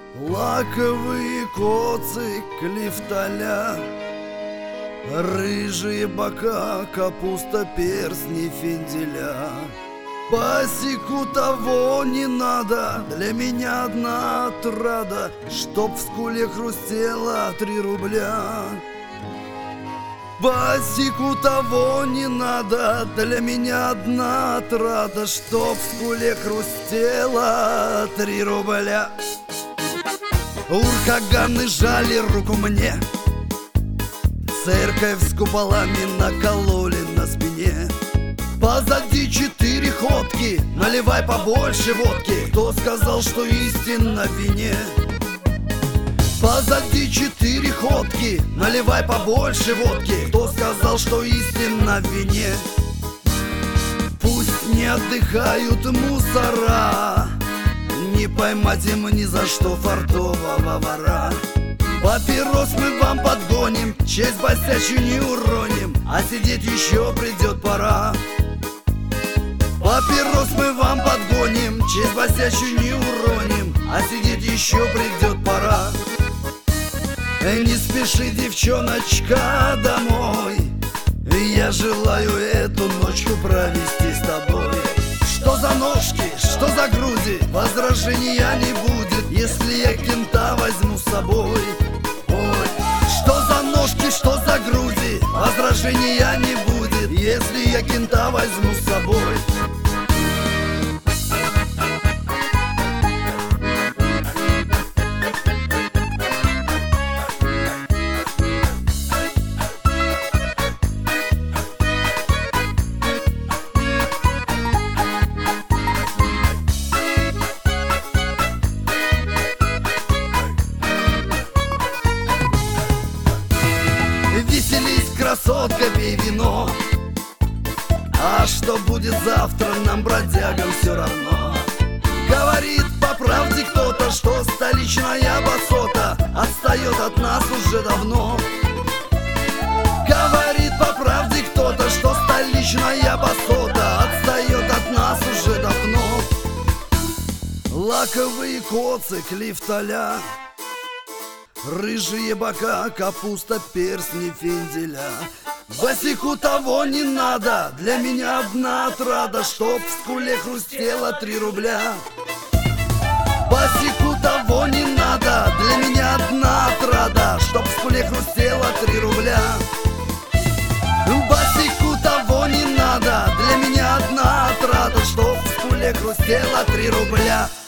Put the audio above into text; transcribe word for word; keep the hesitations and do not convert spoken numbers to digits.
Лаковые коцы, клифталя, рыжие бока, капуста, перстни, фенделя. Пасеку того не надо, для меня одна отрада, чтоб в скуле хрустело три рубля. Пасеку того не надо, для меня одна отрада, чтоб в скуле хрустело три рубля. Уркаганы жали руку мне, церковь с куполами накололи на спине. Позади четыре ходки, наливай побольше водки. Кто сказал, что истина в вине? Позади четыре ходки, наливай побольше водки. Кто сказал, что истина в вине? Пусть не отдыхают мусора, не поймать им ни за что фартового вора. Папирос мы вам подгоним, честь босячую не уроним, а сидеть еще придет пора. Папирос мы вам подгоним, честь босячую не уроним, а сидеть еще придет пора. Не спеши, девчоночка, домой, я желаю эту ночку провести с тобой. Что за ножки, что за груди, возражения не будет, если я кента возьму с собой. Ой, что за ножки, что за груди, возражения не будет, если я кента возьму с собой. Веселись, красотка, пей вино. А что будет завтра, нам, бродягам, все равно. Говорит по правде кто-то, что столичная басота отстает от нас уже давно. Говорит по правде кто-то, что столичная басота отстает от нас уже давно. Лаковые коцы, клифталя, рыжие бока, капуста, перстни, фенделя. Босику того не надо, для меня одна отрада, чтоб в скуле хрустело три рубля. Босику того не надо, для меня одна отрада, чтоб в скуле хрустело три рубля. Босику того не надо, для меня одна отрада, чтоб в скуле хрустело три рубля.